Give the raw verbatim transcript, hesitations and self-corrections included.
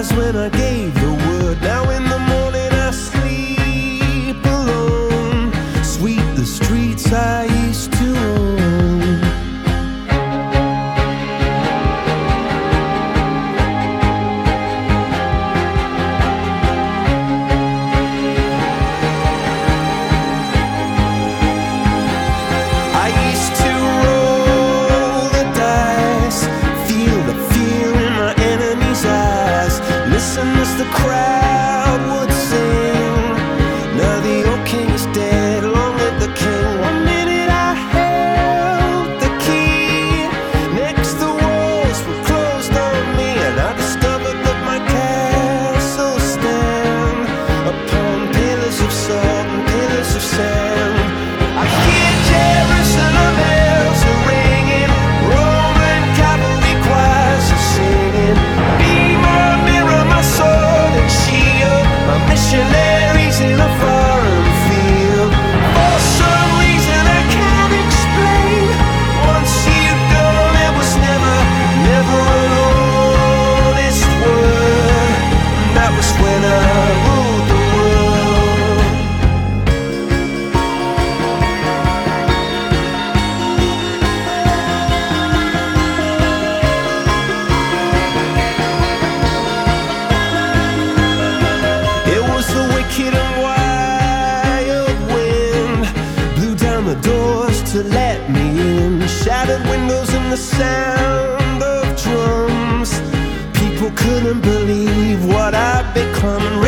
eyes when I gave the word. Now in the morning I sleep alone. Sweep the streets I used to own. I used to roll the dice, feel the fear in my enemy's eyes, listen as the crowd would sing. Now the old king is dead, long live the king. One minute I held the key, next the walls were closed on me, and I discovered that my castle stand upon pillars of salt and pillars of sand. I hear Jerusalem bells are ringing, Roman cavalry choirs are singing. Be my mirror, my sword and shield, my missionaries in a foreign field. For some reason I can't explain, once you've gone it was never, never an honest word. And that was when I ruled the world. It was the wicked and wild wind, blew down the doors to let me in, shattered windows and the sound of drums. People couldn't believe what I'd become, and